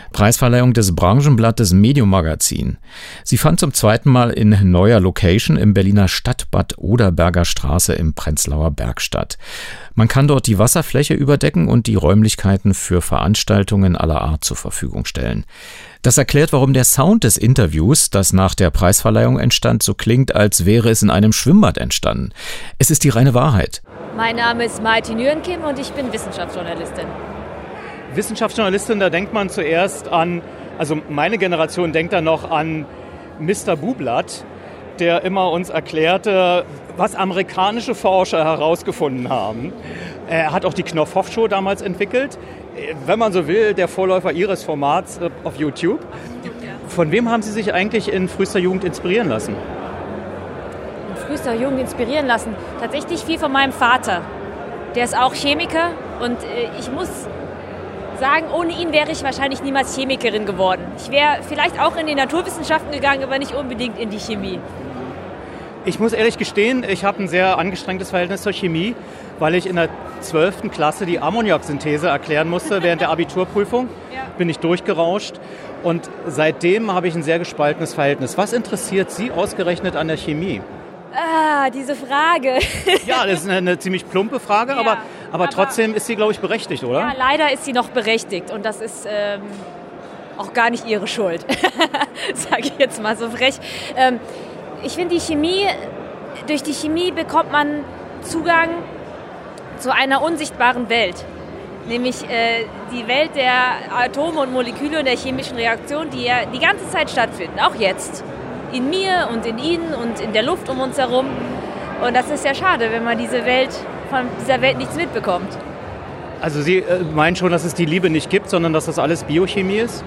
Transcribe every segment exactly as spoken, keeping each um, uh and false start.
Preisverleihung des Branchenblattes Medium Magazin. Sie fand zum zweiten Mal in neuer Location im Berliner Stadtbad Oderberger Straße im Prenzlauer Berg statt. Man kann dort die Wasserfläche überdecken und die Räumlichkeiten für Veranstaltungen aller Art zur Verfügung stellen. Das erklärt, warum der Sound des Interviews, das nach der Preisverleihung entstand, so klingt, als wäre es in einem Schwimmbad entstanden. Es ist die reine Wahrheit. Mein Name ist Maiti Nürenkim und ich bin Wissenschaftsjournalistin. Wissenschaftsjournalistin, da denkt man zuerst an, also meine Generation denkt da noch an Mister Bublatt, der immer uns erklärte, was amerikanische Forscher herausgefunden haben. Er hat auch die Knopf-Hoff-Show damals entwickelt. Wenn man so will, der Vorläufer Ihres Formats auf YouTube. Von wem haben Sie sich eigentlich in frühester Jugend inspirieren lassen? In frühester Jugend inspirieren lassen? Tatsächlich viel von meinem Vater. Der ist auch Chemiker und ich muss sagen, ohne ihn wäre ich wahrscheinlich niemals Chemikerin geworden. Ich wäre vielleicht auch in die Naturwissenschaften gegangen, aber nicht unbedingt in die Chemie. Ich muss ehrlich gestehen, ich habe ein sehr angestrengtes Verhältnis zur Chemie, weil ich in der zwölften Klasse die Ammoniaksynthese erklären musste während der Abiturprüfung. Ja. Bin ich durchgerauscht und seitdem habe ich ein sehr gespaltenes Verhältnis. Was interessiert Sie ausgerechnet an der Chemie? Ah, diese Frage. Ja, das ist eine, eine ziemlich plumpe Frage, ja, aber, aber, aber trotzdem ist sie, glaube ich, berechtigt, oder? Ja, leider ist sie noch berechtigt und das ist ähm, auch gar nicht Ihre Schuld, sage ich jetzt mal so frech. Ähm, ich finde die Chemie, durch die Chemie bekommt man Zugang zu einer unsichtbaren Welt, nämlich äh, die Welt der Atome und Moleküle und der chemischen Reaktion, die ja die ganze Zeit stattfinden, auch jetzt. In mir und in Ihnen und in der Luft um uns herum. Und das ist ja schade, wenn man diese Welt, von dieser Welt nichts mitbekommt. Also Sie äh, meinen schon, dass es die Liebe nicht gibt, sondern dass das alles Biochemie ist?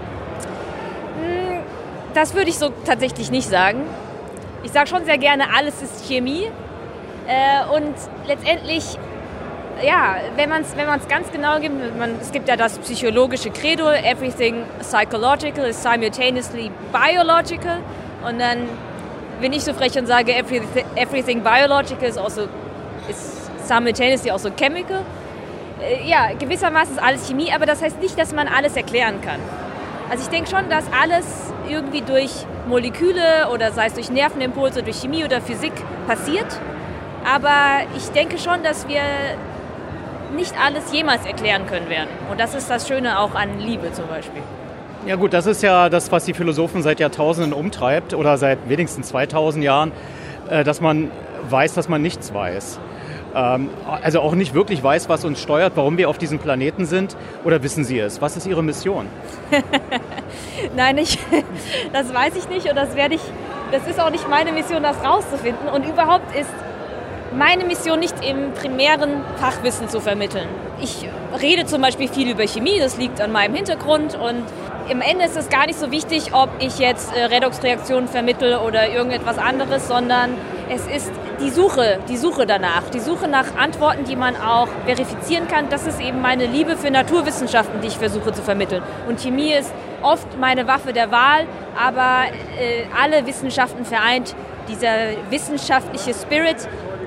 Das würde ich so tatsächlich nicht sagen. Ich sage schon sehr gerne, alles ist Chemie. Äh, und letztendlich, ja, wenn man es wenn man's ganz genau gibt, man, es gibt ja das psychologische Credo, everything psychological is simultaneously biological. Und dann bin ich so frech und sage, everything, everything biological is also is simultaneously also chemical. Äh, ja, gewissermaßen ist alles Chemie, aber das heißt nicht, dass man alles erklären kann. Also ich denke schon, dass alles irgendwie durch Moleküle oder sei es durch Nervenimpulse, durch Chemie oder Physik passiert. Aber ich denke schon, dass wir nicht alles jemals erklären können werden. Und das ist das Schöne auch an Liebe zum Beispiel. Ja gut, das ist ja das, was die Philosophen seit Jahrtausenden umtreibt oder seit wenigstens zweitausend Jahren, dass man weiß, dass man nichts weiß. Also auch nicht wirklich weiß, was uns steuert, warum wir auf diesem Planeten sind. Oder wissen Sie es? Was ist Ihre Mission? Nein, ich, das weiß ich nicht und das werde ich, das ist auch nicht meine Mission, das rauszufinden. Und überhaupt ist meine Mission nicht im primären Fachwissen zu vermitteln. Ich rede zum Beispiel viel über Chemie, das liegt an meinem Hintergrund und im Ende ist es gar nicht so wichtig, ob ich jetzt äh, Redoxreaktionen vermittle oder irgendetwas anderes, sondern es ist die Suche, die Suche danach, die Suche nach Antworten, die man auch verifizieren kann. Das ist eben meine Liebe für Naturwissenschaften, die ich versuche zu vermitteln. Und Chemie ist oft meine Waffe der Wahl, aber äh, alle Wissenschaften vereint dieser wissenschaftliche Spirit,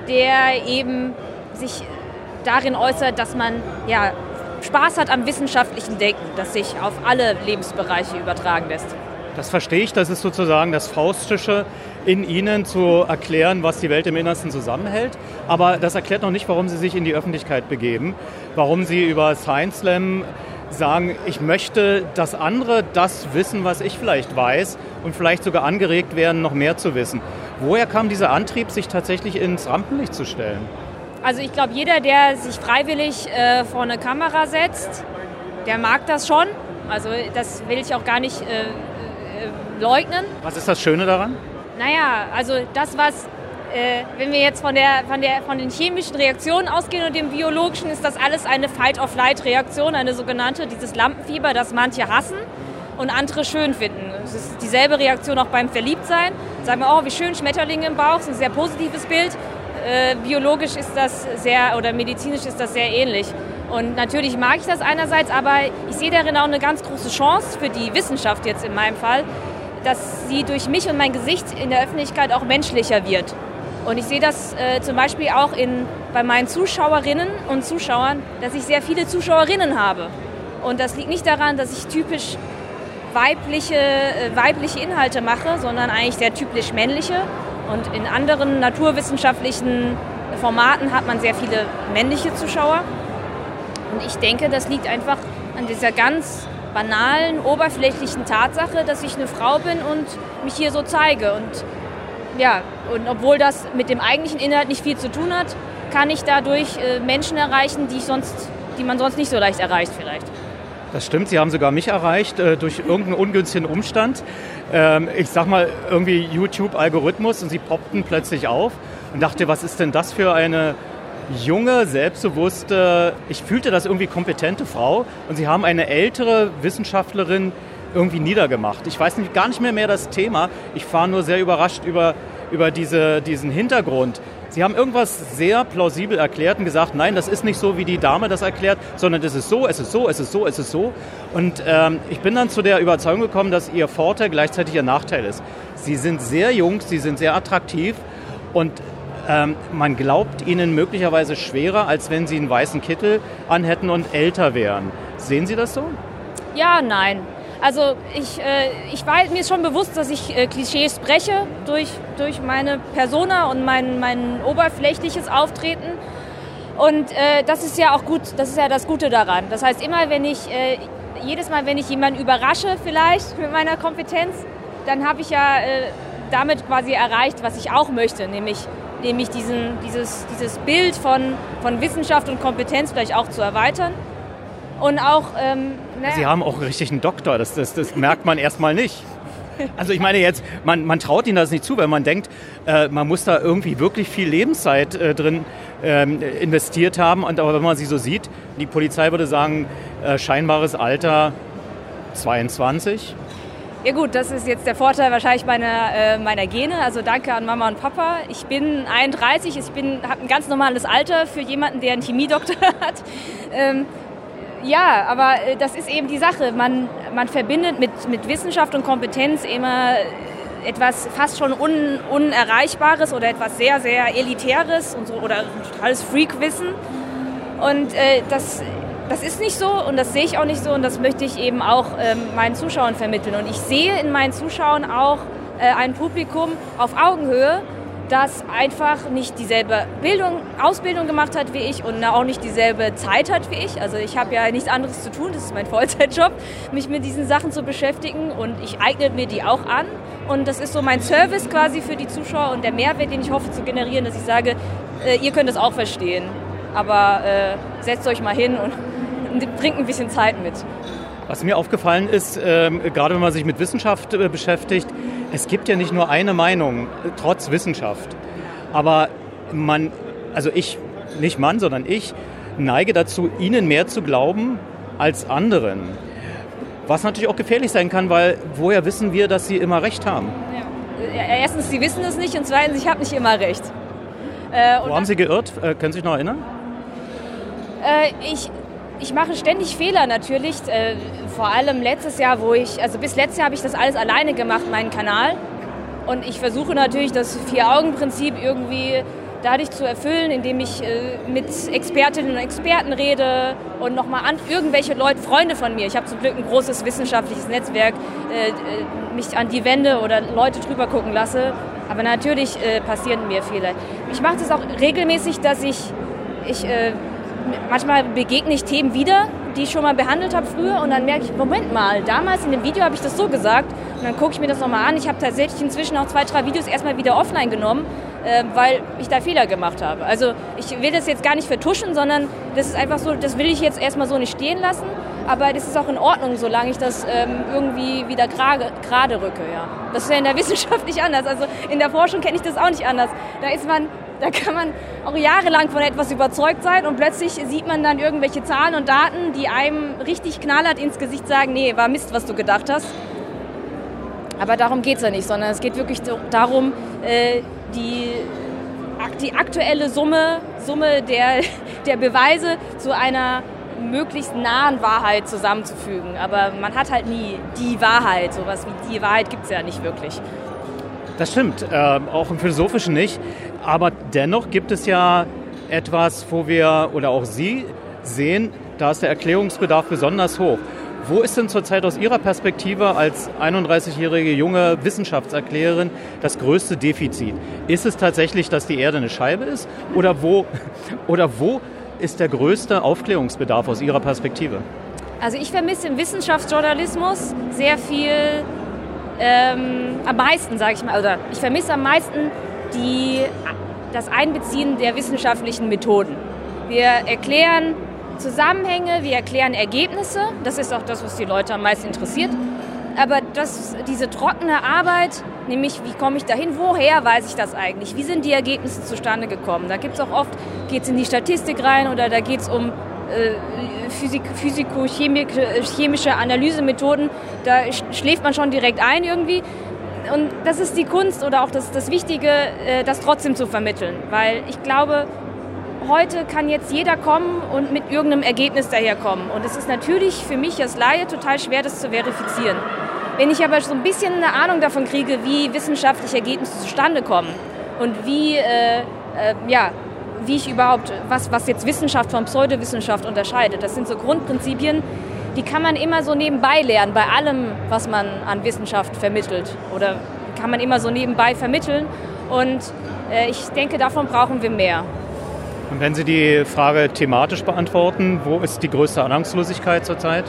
der eben sich darin äußert, dass man ja Spaß hat am wissenschaftlichen Denken, das sich auf alle Lebensbereiche übertragen lässt. Das verstehe ich, das ist sozusagen das Faustische in Ihnen, zu erklären, was die Welt im Innersten zusammenhält. Aber das erklärt noch nicht, warum Sie sich in die Öffentlichkeit begeben, warum Sie über Science Slam sagen, ich möchte, dass andere das wissen, was ich vielleicht weiß und vielleicht sogar angeregt werden, noch mehr zu wissen. Woher kam dieser Antrieb, sich tatsächlich ins Rampenlicht zu stellen? Also ich glaube, jeder, der sich freiwillig äh, vor eine Kamera setzt, der mag das schon. Also das will ich auch gar nicht äh, äh, leugnen. Was ist das Schöne daran? Naja, also das, was, äh, wenn wir jetzt von, der, von, der, von den chemischen Reaktionen ausgehen und dem biologischen, ist das alles eine Fight-of-Flight-Reaktion, eine sogenannte, dieses Lampenfieber, das manche hassen und andere schön finden. Es ist dieselbe Reaktion auch beim Verliebtsein. Sagen wir, oh, wie schön, Schmetterlinge im Bauch, das ist ein sehr positives Bild. Äh, biologisch ist das sehr, oder medizinisch ist das sehr ähnlich. Und natürlich mag ich das einerseits, aber ich sehe darin auch eine ganz große Chance für die Wissenschaft jetzt in meinem Fall, dass sie durch mich und mein Gesicht in der Öffentlichkeit auch menschlicher wird. Und ich sehe das äh, zum Beispiel auch in, bei meinen Zuschauerinnen und Zuschauern, dass ich sehr viele Zuschauerinnen habe. Und das liegt nicht daran, dass ich typisch weibliche, äh, weibliche Inhalte mache, sondern eigentlich sehr typisch männliche. Und in anderen naturwissenschaftlichen Formaten hat man sehr viele männliche Zuschauer. Und ich denke, das liegt einfach an dieser ganz banalen, oberflächlichen Tatsache, dass ich eine Frau bin und mich hier so zeige. Und ja, und obwohl das mit dem eigentlichen Inhalt nicht viel zu tun hat, kann ich dadurch äh, Menschen erreichen, die ich sonst, die man sonst nicht so leicht erreicht vielleicht. Das stimmt, Sie haben sogar mich erreicht äh, durch irgendeinen ungünstigen Umstand. Ähm, ich sag mal, irgendwie YouTube-Algorithmus und Sie poppten plötzlich auf und dachte, was ist denn das für eine junge, selbstbewusste, ich fühlte das irgendwie kompetente Frau und Sie haben eine ältere Wissenschaftlerin irgendwie niedergemacht. Ich weiß nicht, gar nicht mehr mehr das Thema. Ich war nur sehr überrascht über, über diese, diesen Hintergrund. Sie haben irgendwas sehr plausibel erklärt und gesagt, nein, das ist nicht so, wie die Dame das erklärt, sondern es ist so, es ist so, es ist so, es ist so. Und ähm, ich bin dann zu der Überzeugung gekommen, dass Ihr Vorteil gleichzeitig Ihr Nachteil ist. Sie sind sehr jung, Sie sind sehr attraktiv und ähm, man glaubt Ihnen möglicherweise schwerer, als wenn Sie einen weißen Kittel anhätten und älter wären. Sehen Sie das so? Ja, nein. Also ich, äh, ich weiß, mir ist schon bewusst, dass ich äh, Klischees breche durch, durch meine Persona und mein, mein oberflächliches Auftreten. Und äh, das ist ja auch gut, das ist ja das Gute daran. Das heißt, immer wenn ich, äh, jedes Mal, wenn ich jemanden überrasche vielleicht mit meiner Kompetenz, dann habe ich ja äh, damit quasi erreicht, was ich auch möchte, nämlich, nämlich diesen, dieses, dieses Bild von, von Wissenschaft und Kompetenz vielleicht auch zu erweitern. Und auch, ähm, naja. Sie haben auch richtig einen Doktor, das, das, das merkt man erstmal nicht. Also ich meine jetzt, man, man traut Ihnen das nicht zu, weil man denkt, äh, man muss da irgendwie wirklich viel Lebenszeit äh, drin ähm, investiert haben. Und aber wenn man sie so sieht, die Polizei würde sagen, äh, scheinbares Alter zweiundzwanzig. Ja gut, das ist jetzt der Vorteil wahrscheinlich meiner, äh, meiner Gene. Also danke an Mama und Papa. Ich bin einunddreißig, ich bin, habe ein ganz normales Alter für jemanden, der einen Chemiedoktor hat. Ähm, Ja, aber das ist eben die Sache. Man, man verbindet mit, mit Wissenschaft und Kompetenz immer etwas fast schon un, Unerreichbares oder etwas sehr, sehr Elitäres und so, oder totales Freakwissen. Und äh, das, das ist nicht so und das sehe ich auch nicht so und das möchte ich eben auch ähm, meinen Zuschauern vermitteln. Und ich sehe in meinen Zuschauern auch äh, ein Publikum auf Augenhöhe, das einfach nicht dieselbe Bildung, Ausbildung gemacht hat wie ich und auch nicht dieselbe Zeit hat wie ich. Also ich habe ja nichts anderes zu tun, das ist mein Vollzeitjob, mich mit diesen Sachen zu beschäftigen und ich eigne mir die auch an. Und das ist so mein Service quasi für die Zuschauer und der Mehrwert, den ich hoffe zu generieren, dass ich sage, äh, ihr könnt das auch verstehen, aber äh, setzt euch mal hin und, und bringt ein bisschen Zeit mit. Was mir aufgefallen ist, äh, gerade wenn man sich mit Wissenschaft äh, beschäftigt, es gibt ja nicht nur eine Meinung, äh, trotz Wissenschaft. Aber man, also ich, nicht Mann, sondern ich, neige dazu, ihnen mehr zu glauben als anderen. Was natürlich auch gefährlich sein kann, weil woher wissen wir, dass sie immer recht haben? Ja. Erstens, sie wissen es nicht und zweitens, ich habe nicht immer recht. Äh, Wo haben Sie geirrt? Äh, können Sie sich noch erinnern? Äh, ich... Ich mache ständig Fehler natürlich, äh, vor allem letztes Jahr, wo ich, also bis letztes Jahr habe ich das alles alleine gemacht, meinen Kanal. Und ich versuche natürlich das Vier-Augen-Prinzip irgendwie dadurch zu erfüllen, indem ich äh, mit Expertinnen und Experten rede und nochmal an irgendwelche Leute, Freunde von mir. Ich habe zum Glück ein großes wissenschaftliches Netzwerk, äh, mich an die Wände oder Leute drüber gucken lasse. Aber natürlich äh, passieren mir Fehler. Ich mache das auch regelmäßig, dass ich, ich äh, manchmal begegne ich Themen wieder, die ich schon mal behandelt habe früher und dann merke ich, Moment mal, damals in dem Video habe ich das so gesagt und dann gucke ich mir das nochmal an. Ich habe tatsächlich inzwischen auch zwei, drei Videos erstmal wieder offline genommen, äh, weil ich da Fehler gemacht habe. Also ich will das jetzt gar nicht vertuschen, sondern das ist einfach so, das will ich jetzt erstmal so nicht stehen lassen, aber das ist auch in Ordnung, solange ich das ähm, irgendwie wieder gerade, gerade rücke. Ja. Das ist ja in der Wissenschaft nicht anders, also in der Forschung kenne ich das auch nicht anders. Da ist man... Da kann man auch jahrelang von etwas überzeugt sein und plötzlich sieht man dann irgendwelche Zahlen und Daten, die einem richtig knallhart ins Gesicht sagen, nee, war Mist, was du gedacht hast. Aber darum geht es ja nicht, sondern es geht wirklich darum, die, die aktuelle Summe, Summe der, der Beweise zu einer möglichst nahen Wahrheit zusammenzufügen. Aber man hat halt nie die Wahrheit. Sowas wie die Wahrheit gibt es ja nicht wirklich. Das stimmt, äh, auch im Philosophischen nicht. Aber dennoch gibt es ja etwas, wo wir, oder auch Sie sehen, da ist der Erklärungsbedarf besonders hoch. Wo ist denn zurzeit aus Ihrer Perspektive als einunddreißigjährige junge Wissenschaftserklärerin das größte Defizit? Ist es tatsächlich, dass die Erde eine Scheibe ist? Oder wo, oder wo ist der größte Aufklärungsbedarf aus Ihrer Perspektive? Also ich vermisse im Wissenschaftsjournalismus sehr viel, ähm, am meisten, sage ich mal, oder ich vermisse am meisten die, das Einbeziehen der wissenschaftlichen Methoden. Wir erklären Zusammenhänge, wir erklären Ergebnisse, das ist auch das, was die Leute am meisten interessiert. Aber das, diese trockene Arbeit, nämlich wie komme ich dahin, woher weiß ich das eigentlich, wie sind die Ergebnisse zustande gekommen? Da gibt es auch oft, geht es in die Statistik rein oder da geht es um äh, Physik, physiko-chemische Analysemethoden, da schläft man schon direkt ein irgendwie. Und das ist die Kunst oder auch das, das Wichtige, äh, das trotzdem zu vermitteln, weil ich glaube, heute kann jetzt jeder kommen und mit irgendeinem Ergebnis daherkommen. Und es ist natürlich für mich als Laie total schwer, das zu verifizieren. Wenn ich aber so ein bisschen eine Ahnung davon kriege, wie wissenschaftliche Ergebnisse zustande kommen und wie, äh, äh, ja, wie ich überhaupt, was, was jetzt Wissenschaft von Pseudowissenschaft unterscheidet, das sind so Grundprinzipien, die kann man immer so nebenbei lernen, bei allem, was man an Wissenschaft vermittelt. Oder kann man immer so nebenbei vermitteln. Und äh, ich denke, davon brauchen wir mehr. Und wenn Sie die Frage thematisch beantworten, wo ist die größte Ahnungslosigkeit zurzeit?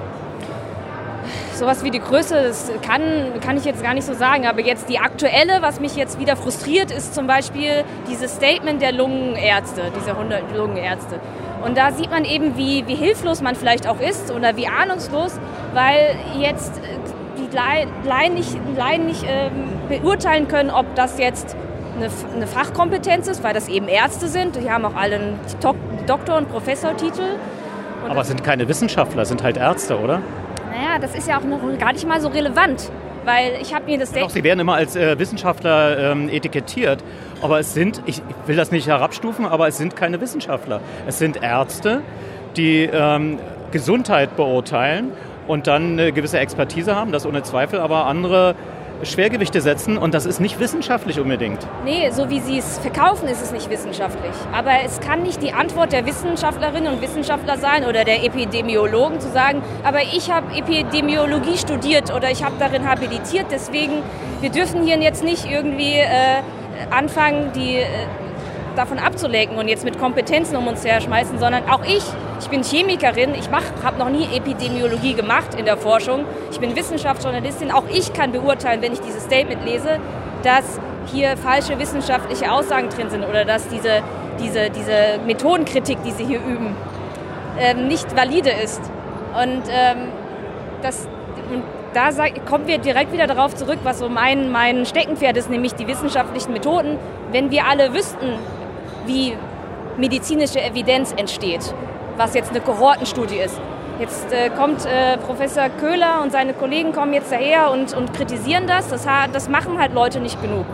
Sowas wie die Größe, das kann, kann ich jetzt gar nicht so sagen. Aber jetzt die aktuelle, was mich jetzt wieder frustriert, ist zum Beispiel dieses Statement der Lungenärzte, dieser hundert Lungenärzte. Und da sieht man eben, wie, wie hilflos man vielleicht auch ist oder wie ahnungslos, weil jetzt die Laien nicht, Laien nicht ähm, beurteilen können, ob das jetzt eine, eine Fachkompetenz ist, weil das eben Ärzte sind. Die haben auch alle einen Doktor- und Professortitel. Und aber es sind keine Wissenschaftler, sind halt Ärzte, oder? Naja, das ist ja auch noch gar nicht mal so relevant, weil ich habe mir das... Doch, sie werden immer als äh, Wissenschaftler ähm, etikettiert, aber es sind, ich will das nicht herabstufen, aber es sind keine Wissenschaftler. Es sind Ärzte, die ähm, Gesundheit beurteilen und dann eine gewisse Expertise haben, das ohne Zweifel, aber andere Schwergewichte setzen und das ist nicht wissenschaftlich unbedingt. Nee, so wie sie es verkaufen, ist es nicht wissenschaftlich. Aber es kann nicht die Antwort der Wissenschaftlerinnen und Wissenschaftler sein oder der Epidemiologen zu sagen, aber ich habe Epidemiologie studiert oder ich habe darin habilitiert, deswegen, wir dürfen hier jetzt nicht irgendwie äh, anfangen, die äh, davon abzulenken und jetzt mit Kompetenzen um uns her schmeißen, sondern auch ich, ich bin Chemikerin, ich habe noch nie Epidemiologie gemacht in der Forschung, ich bin Wissenschaftsjournalistin, auch ich kann beurteilen, wenn ich dieses Statement lese, dass hier falsche wissenschaftliche Aussagen drin sind oder dass diese, diese, diese Methodenkritik, die sie hier üben, ähm, nicht valide ist. Und, ähm, das, und da sag, kommen wir direkt wieder darauf zurück, was so mein, mein Steckenpferd ist, nämlich die wissenschaftlichen Methoden. Wenn wir alle wüssten, wie medizinische Evidenz entsteht, was jetzt eine Kohortenstudie ist. Jetzt äh, kommt äh, Professor Köhler und seine Kollegen kommen jetzt daher und, und kritisieren das. das. Das machen halt Leute nicht genug.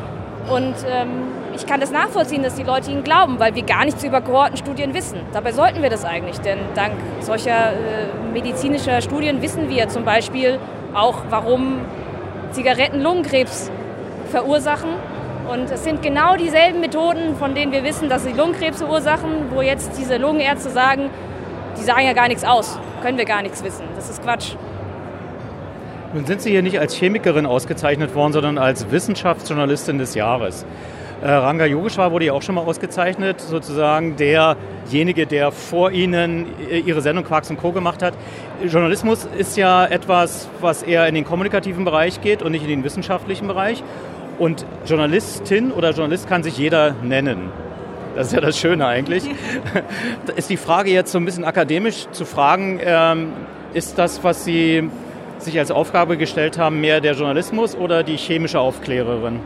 Und ähm, ich kann das nachvollziehen, dass die Leute ihnen glauben, weil wir gar nichts über Kohortenstudien wissen. Dabei sollten wir das eigentlich, denn dank solcher äh, medizinischer Studien wissen wir zum Beispiel auch, warum Zigaretten Lungenkrebs verursachen. Und es sind genau dieselben Methoden, von denen wir wissen, dass sie Lungenkrebs verursachen, wo jetzt diese Lungenärzte sagen, die sagen ja gar nichts aus, können wir gar nichts wissen. Das ist Quatsch. Nun sind Sie hier nicht als Chemikerin ausgezeichnet worden, sondern als Wissenschaftsjournalistin des Jahres. Äh, Ranga Yogeshwar wurde ja auch schon mal ausgezeichnet, sozusagen derjenige, der vor Ihnen Ihre Sendung Quarks und Co. gemacht hat. Journalismus ist ja etwas, was eher in den kommunikativen Bereich geht und nicht in den wissenschaftlichen Bereich. Und Journalistin oder Journalist kann sich jeder nennen. Das ist ja das Schöne eigentlich. Da ist die Frage jetzt so ein bisschen akademisch zu fragen, ähm, ist das, was Sie sich als Aufgabe gestellt haben, mehr der Journalismus oder die chemische Aufklärerin?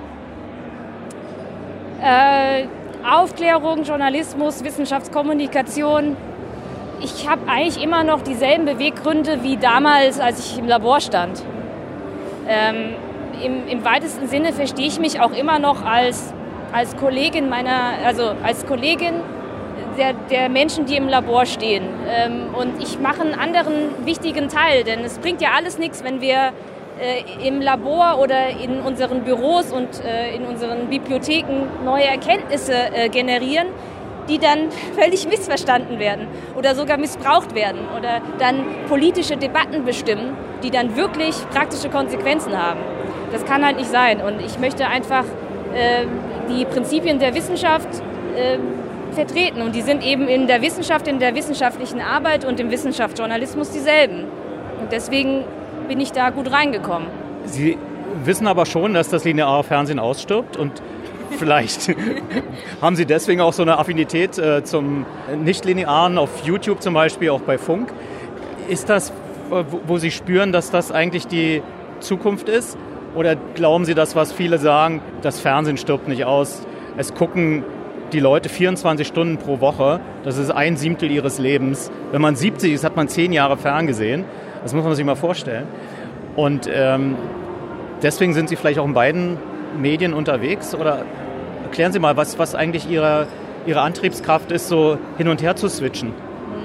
Äh, Aufklärung, Journalismus, Wissenschaftskommunikation. Ich habe eigentlich immer noch dieselben Beweggründe wie damals, als ich im Labor stand. Ähm, Im, im weitesten Sinne verstehe ich mich auch immer noch als, als Kollegin meiner, also als Kollegin der, der Menschen, die im Labor stehen. Ähm, und ich mache einen anderen wichtigen Teil, denn es bringt ja alles nichts, wenn wir äh, im Labor oder in unseren Büros und äh, in unseren Bibliotheken neue Erkenntnisse äh, generieren, die dann völlig missverstanden werden oder sogar missbraucht werden oder dann politische Debatten bestimmen, die dann wirklich praktische Konsequenzen haben. Das kann halt nicht sein. Und ich möchte einfach äh, die Prinzipien der Wissenschaft äh, vertreten. Und die sind eben in der Wissenschaft, in der wissenschaftlichen Arbeit und im Wissenschaftsjournalismus dieselben. Und deswegen bin ich da gut reingekommen. Sie wissen aber schon, dass das lineare Fernsehen ausstirbt und vielleicht haben Sie deswegen auch so eine Affinität äh, zum Nicht-Linearen auf YouTube zum Beispiel, auch bei Funk. Ist das, wo, wo Sie spüren, dass das eigentlich die Zukunft ist? Oder glauben Sie das, was viele sagen, das Fernsehen stirbt nicht aus? Es gucken die Leute vierundzwanzig Stunden pro Woche. Das ist ein Siebtel ihres Lebens. Wenn man siebzig ist, hat man zehn Jahre ferngesehen. Das muss man sich mal vorstellen. Und ähm, deswegen sind Sie vielleicht auch in beiden Medien unterwegs? Oder erklären Sie mal, was, was eigentlich Ihre, Ihre Antriebskraft ist, so hin und her zu switchen?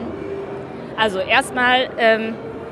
Also erstmal ähm,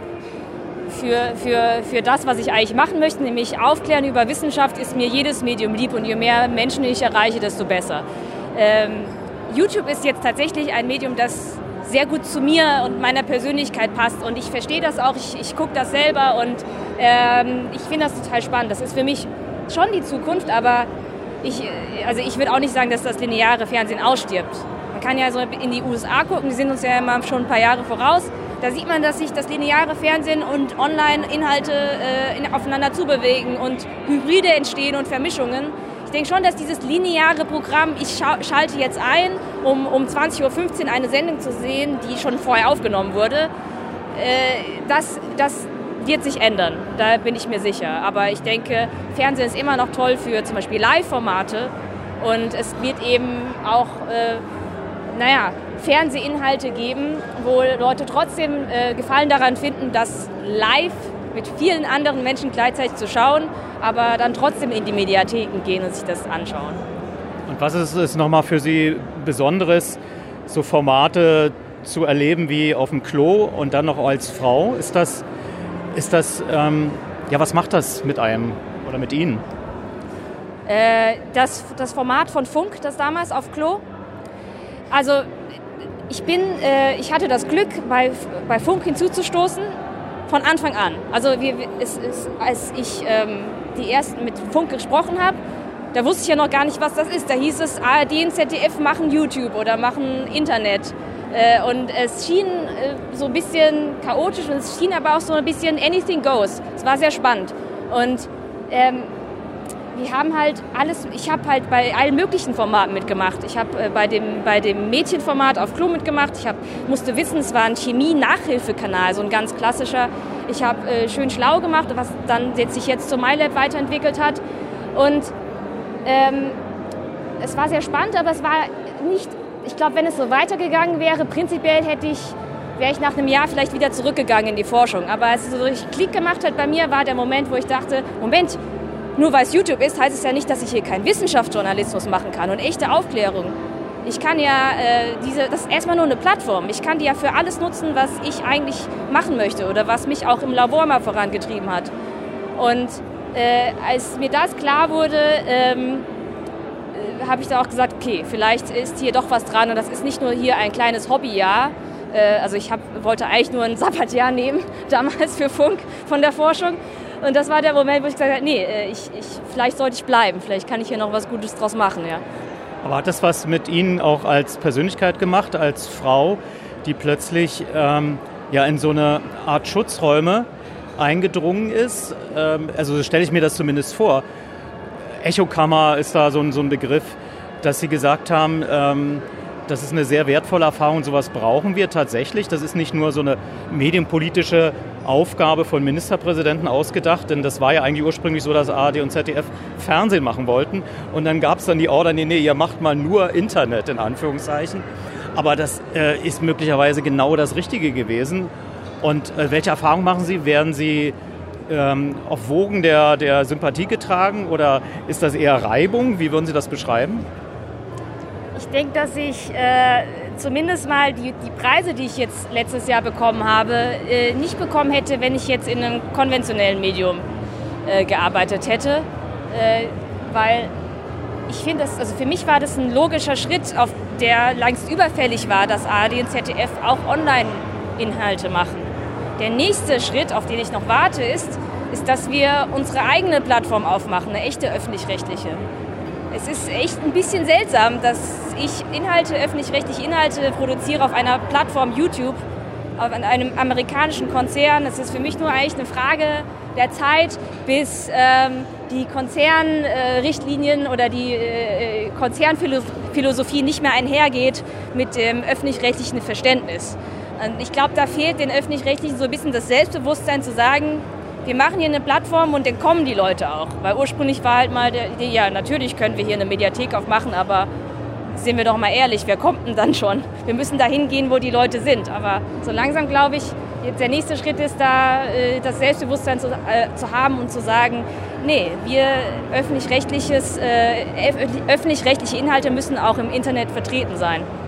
für, für, für das, was ich eigentlich machen möchte, nämlich aufklären über Wissenschaft, ist mir jedes Medium lieb und je mehr Menschen ich erreiche, desto besser. Ähm, YouTube ist jetzt tatsächlich ein Medium, das sehr gut zu mir und meiner Persönlichkeit passt und ich verstehe das auch, ich, ich gucke das selber und ähm, ich finde das total spannend. Das ist für mich schon die Zukunft, aber ich, also ich würde auch nicht sagen, dass das lineare Fernsehen ausstirbt. Man kann ja so in die U S A gucken, die sind uns ja immer schon ein paar Jahre voraus. Da sieht man, dass sich das lineare Fernsehen und Online-Inhalte äh, aufeinander zubewegen und Hybride entstehen und Vermischungen. Ich denke schon, dass dieses lineare Programm, ich scha- schalte jetzt ein, um, um zwanzig Uhr fünfzehn eine Sendung zu sehen, die schon vorher aufgenommen wurde, äh, das, das wird sich ändern, da bin ich mir sicher. Aber ich denke, Fernsehen ist immer noch toll für zum Beispiel Live-Formate und es wird eben auch, äh, naja, Fernsehinhalte geben, wo Leute trotzdem äh, Gefallen daran finden, das live mit vielen anderen Menschen gleichzeitig zu schauen, aber dann trotzdem in die Mediatheken gehen und sich das anschauen. Und was ist es nochmal für Sie Besonderes, so Formate zu erleben wie auf dem Klo und dann noch als Frau? Ist das, ist das ähm, ja, was macht das mit einem oder mit Ihnen? Äh, das, das Format von Funk, das damals auf Klo, also ich bin, äh, ich hatte das Glück, bei, bei Funk hinzuzustoßen, von Anfang an. Also wir, es, es, als ich ähm, die ersten mit Funk gesprochen habe, da wusste ich ja noch gar nicht, was das ist. Da hieß es, A R D und Z D F machen YouTube oder machen Internet. Äh, und es schien äh, so ein bisschen chaotisch und es schien aber auch so ein bisschen anything goes. Es war sehr spannend. Und ähm, wir haben halt alles, ich habe halt bei allen möglichen Formaten mitgemacht. Ich habe äh, bei, dem, bei dem Mädchenformat auf Klo mitgemacht. Ich hab, musste wissen, es war ein Chemie-Nachhilfekanal, so ein ganz klassischer. Ich habe äh, schön schlau gemacht, was dann jetzt, sich jetzt zur MyLab weiterentwickelt hat. Und ähm, es war sehr spannend, aber es war nicht, ich glaube, wenn es so weitergegangen wäre, prinzipiell hätte ich, wäre ich nach einem Jahr vielleicht wieder zurückgegangen in die Forschung. Aber als es so richtig Klick gemacht hat bei mir, war der Moment, wo ich dachte, Moment, nur weil es YouTube ist, heißt es ja nicht, dass ich hier keinen Wissenschaftsjournalismus machen kann und echte Aufklärung. Ich kann ja, äh, diese, das ist erstmal nur eine Plattform. Ich kann die ja für alles nutzen, was ich eigentlich machen möchte oder was mich auch im Labor mal vorangetrieben hat. Und äh, als mir das klar wurde, ähm, äh, habe ich da auch gesagt, okay, vielleicht ist hier doch was dran und das ist nicht nur hier ein kleines Hobbyjahr. Äh, also ich hab, wollte eigentlich nur ein Sabbatjahr nehmen, damals für Funk von der Forschung. Und das war der Moment, wo ich gesagt habe, nee, ich, ich, vielleicht sollte ich bleiben, vielleicht kann ich hier noch was Gutes draus machen, ja. Aber hat das was mit Ihnen auch als Persönlichkeit gemacht, als Frau, die plötzlich ähm, ja in so eine Art Schutzräume eingedrungen ist? Ähm, also so stelle ich mir das zumindest vor. Echokammer ist da so ein, so ein Begriff, dass Sie gesagt haben, ähm, das ist eine sehr wertvolle Erfahrung, sowas brauchen wir tatsächlich. Das ist nicht nur so eine medienpolitische Aufgabe von Ministerpräsidenten ausgedacht, denn das war ja eigentlich ursprünglich so, dass A R D und Z D F Fernsehen machen wollten. Und dann gab es dann die Order, nee, nee, ihr macht mal nur Internet, in Anführungszeichen. Aber das äh, ist möglicherweise genau das Richtige gewesen. Und äh, welche Erfahrungen machen Sie? Werden Sie ähm, auf Wogen der, der Sympathie getragen oder ist das eher Reibung? Wie würden Sie das beschreiben? Ich denke, dass ich äh, zumindest mal die, die Preise, die ich jetzt letztes Jahr bekommen habe, äh, nicht bekommen hätte, wenn ich jetzt in einem konventionellen Medium äh, gearbeitet hätte. Äh, weil ich finde, also für mich war das ein logischer Schritt, auf der längst überfällig war, dass A R D und Z D F auch Online-Inhalte machen. Der nächste Schritt, auf den ich noch warte, ist, ist, dass wir unsere eigene Plattform aufmachen, eine echte öffentlich-rechtliche. Es ist echt ein bisschen seltsam, dass ich Inhalte, öffentlich-rechtliche Inhalte produziere auf einer Plattform YouTube, auf einem amerikanischen Konzern. Es ist für mich nur eigentlich eine Frage der Zeit, bis ähm, die Konzernrichtlinien äh, oder die äh, Konzernphilosophie nicht mehr einhergeht mit dem öffentlich-rechtlichen Verständnis. Und ich glaube, da fehlt den Öffentlich-Rechtlichen so ein bisschen das Selbstbewusstsein zu sagen, wir machen hier eine Plattform und dann kommen die Leute auch. Weil ursprünglich war halt mal die Idee, ja, natürlich können wir hier eine Mediathek aufmachen, aber sind wir doch mal ehrlich, wer kommt denn dann schon? Wir müssen dahin gehen, wo die Leute sind. Aber so langsam, glaube ich, jetzt der nächste Schritt ist da, das Selbstbewusstsein zu, äh, zu haben und zu sagen, nee, wir öffentlich-rechtliches, äh, öffentlich-rechtliche Inhalte müssen auch im Internet vertreten sein.